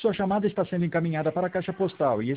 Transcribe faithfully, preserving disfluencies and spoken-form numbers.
sua chamada está sendo encaminhada para a caixa postal e